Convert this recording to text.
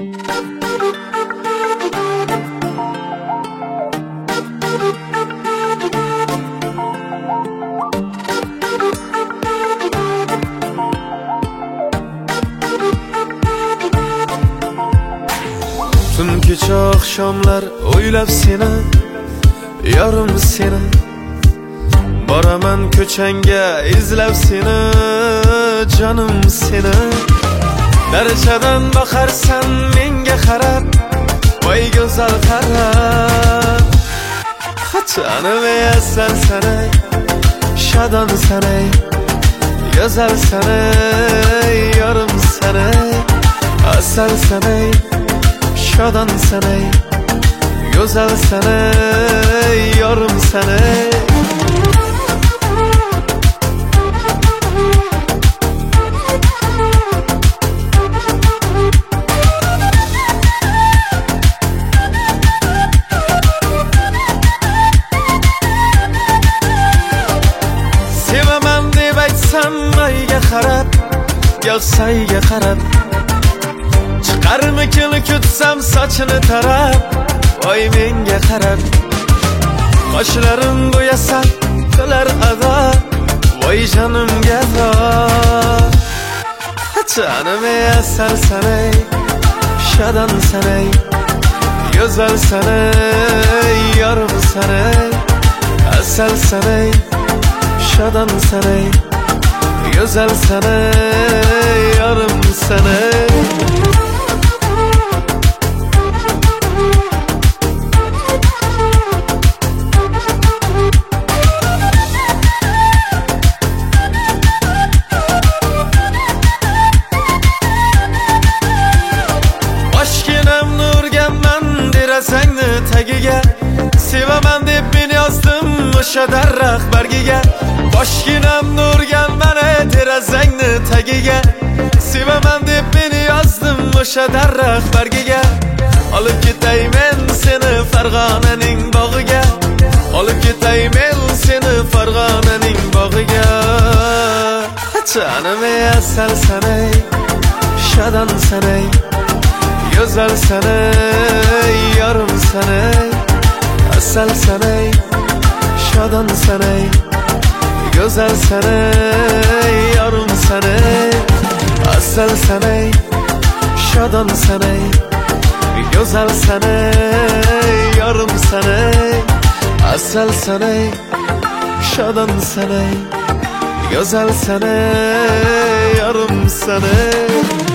Tun kecha oqshomlar o'ylab seni, yorim seni. Boraman ko'changga izlab seni, jonim seni. Darachadan boqarsan menga qarab, voy go'zal qarab. Xotinim asal sanay, shodon sanay, go'zal sanay, yorim sanay, asal sanay, shodon sanay, go'zal sanay, yorim sanay. Sevaman deb aytsam oyga qarab, yo'qsayga qarab, chiqarmikin kutsam sochini tarab, voy menga qarab. Qoshlarim bo'yasam qilar ado, voy jonimga ado. Jonim asal sanay, shodon sanay, go'zal sanay, yorim sanay, asal sanay, shodon sanay, go'zal sanay, yorim sanay. Derazangni tagiga, sevaman deb men yozdim o'sha daraxt bargiga. Boshginam nurgan mana derazangni tagiga, sevaman deb men yozdim o'sha daraxt bargiga. Olib ketay men seni Farg'onaning bog'iga, olib ketay men seni Farg'onaning bog'iga. Jonim asal sanay, shodon sanay, go'zal sanay, yorim sanay, asal sanay, shodon sanay, go'zal sanay, yorim sanay, asal sanay, shodon sanay, go'zal sanay, yorim sanay, asal sanay, shodon sanay, go'zal sanay, yorim sanay.